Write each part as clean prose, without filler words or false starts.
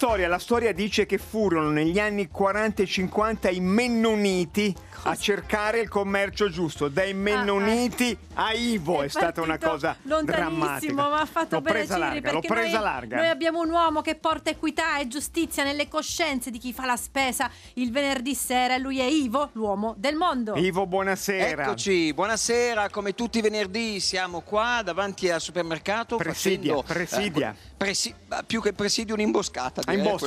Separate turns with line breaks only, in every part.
La storia dice che furono negli anni 40 e 50 i Mennoniti a cercare il commercio giusto. Dai Mennoniti a Ivo è stata una cosa drammatica.
Ma ha fatto bene Ciri,
l'ho presa larga.
Noi abbiamo un uomo che porta equità e giustizia nelle coscienze di chi fa la spesa il venerdì sera, e lui è Ivo, l'uomo del mondo.
Ivo, buonasera.
Eccoci, buonasera. Come tutti i venerdì siamo qua davanti al supermercato
Presidia.
Più che presidio, un'imboscata.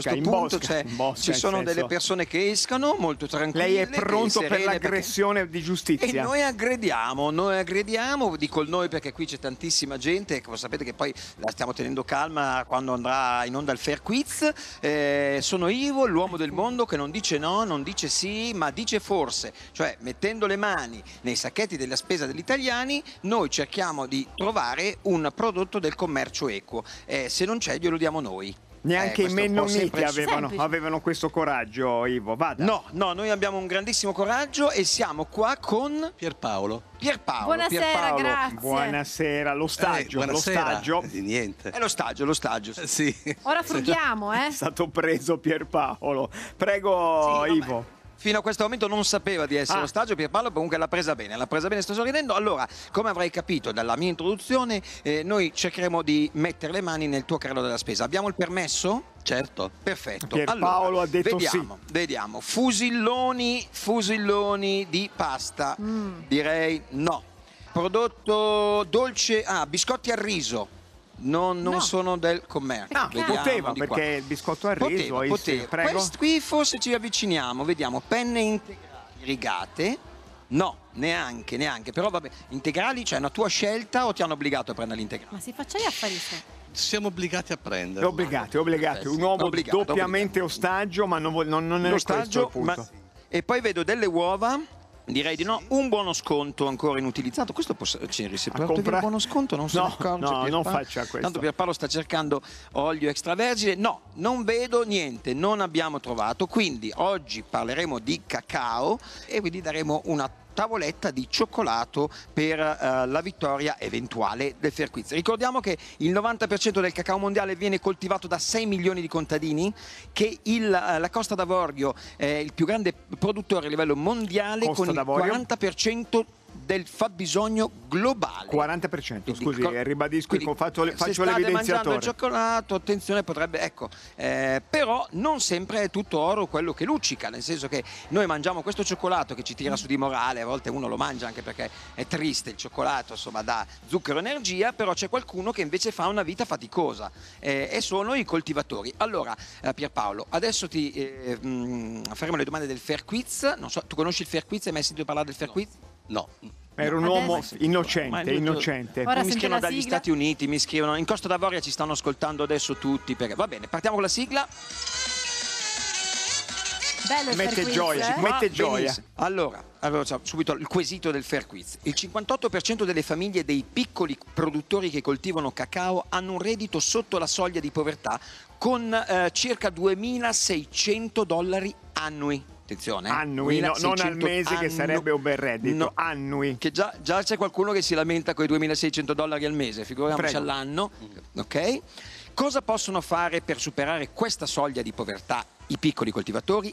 Ci sono delle persone che escano molto tranquille.
Lei è pronto per l'aggressione di giustizia.
E noi aggrediamo, dico il noi perché qui c'è tantissima gente, sapete che poi la stiamo tenendo calma quando andrà in onda il Fair Quiz. Sono Ivo, l'uomo del mondo che non dice no, non dice sì, ma dice forse, cioè mettendo le mani nei sacchetti della spesa degli italiani, noi cerchiamo di trovare un prodotto del commercio equo. Se non c'è glielo diamo noi.
Neanche i Mennoniti avevano questo coraggio, Ivo. Vada.
No, noi abbiamo un grandissimo coraggio e siamo qua con
Pierpaolo.
Buonasera, grazie.
Buonasera, l'ostaggio.
Niente.
È lo stagio.
Sì.
Ora frughiamo,
È stato preso Pierpaolo. Prego, sì, Ivo.
Fino a questo momento non sapeva di essere ostaggio Pierpaolo, comunque l'ha presa bene, sto sorridendo. Allora, come avrai capito dalla mia introduzione, noi cercheremo di mettere le mani nel tuo carrello della spesa. Abbiamo il permesso?
Certo.
Perfetto.
Pierpaolo
allora,
ha detto
vediamo. Fusilloni di pasta. Direi no. Prodotto dolce, biscotti al riso. Non sono del commercio.
Poteva, perché il biscotto al riso.
Prego. Qui forse ci avviciniamo, vediamo penne integrali rigate. No, neanche. Però vabbè, integrali, cioè una tua scelta o ti hanno obbligato a prendere l'integrale?
Ma si faccia gli affari suoi.
Siamo obbligati a prendere.
Obbligati. Un uomo doppiamente ostaggio, ma non è questo il punto.
E poi vedo delle uova. Direi di no. Un buono sconto ancora inutilizzato. Questo se il buono sconto non se ne accorge.
No, non faccia questo.
Tanto Pierpaolo sta cercando olio extravergine. No, non vedo niente, non abbiamo trovato. Quindi oggi parleremo di cacao e quindi daremo una tavoletta di cioccolato per la vittoria eventuale del Fair Quiz. Ricordiamo che il 90% del cacao mondiale viene coltivato da 6 milioni di contadini, che la Costa d'Avorio è il più grande produttore a livello mondiale con il 40% del fabbisogno globale.
40%, scusi, ribadisco, faccio l'evidenziatore.
Mangiando il cioccolato, attenzione, potrebbe, però non sempre è tutto oro quello che luccica, nel senso che noi mangiamo questo cioccolato che ci tira su di morale, a volte uno lo mangia anche perché è triste, il cioccolato insomma dà zucchero e energia, però c'è qualcuno che invece fa una vita faticosa e sono i coltivatori. Allora, Pierpaolo, adesso ti faremo le domande del Fair Quiz. Non so, tu conosci il Fair Quiz? Hai mai sentito parlare del Fair Quiz?
No.
Era un uomo innocente.
Ora
mi scrivono dagli
sigla.
Stati Uniti, mi scrivono in Costa d'Avorio, ci stanno ascoltando adesso tutti. Perché... Va bene, partiamo con la sigla.
Bello il
mette gioia.
Allora, subito il quesito del Fair Quiz. Il 58% delle famiglie dei piccoli produttori che coltivano cacao hanno un reddito sotto la soglia di povertà con circa $2.600 annui. Attenzione,
annui, non al mese, che sarebbe un bel reddito, annui.
Che già c'è qualcuno che si lamenta con i $2.600 al mese, figuriamoci all'anno. Ok? Cosa possono fare per superare questa soglia di povertà i piccoli coltivatori?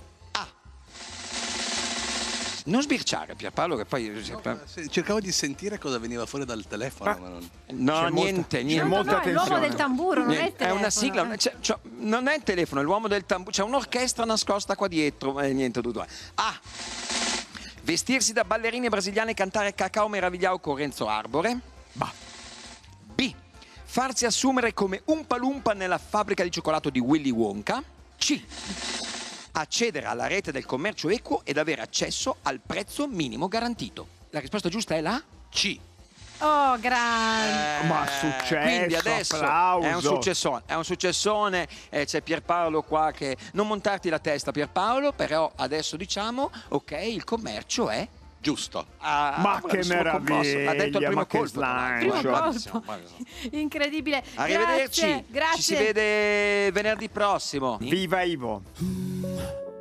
Non sbirciare, Pierpaolo, che poi...
Cercavo di sentire cosa veniva fuori dal telefono. Ma non...
No, niente.
Molta attenzione.
È l'uomo del tamburo, non è il telefono.
È una sigla, non è il telefono, è l'uomo del tamburo. C'è un'orchestra nascosta qua dietro. Niente, tutto. Vestirsi da ballerine brasiliane e cantare Cacao Meravigliao con Renzo Arbore. B. Farsi assumere come Umpa Lumpa nella fabbrica di cioccolato di Willy Wonka. C. Accedere alla rete del commercio equo ed avere accesso al prezzo minimo garantito. La risposta giusta è la C.
Oh, grande!
Ma successo,
quindi adesso
applauso.
è un successone, c'è Pierpaolo qua che... Non montarti la testa, Pierpaolo, però adesso diciamo, ok, il commercio è...
Giusto.
Ma che meraviglia!
Ha detto il primo colpo.
Incredibile.
Arrivederci.
Grazie.
Ci si vede venerdì prossimo.
Viva Ivo!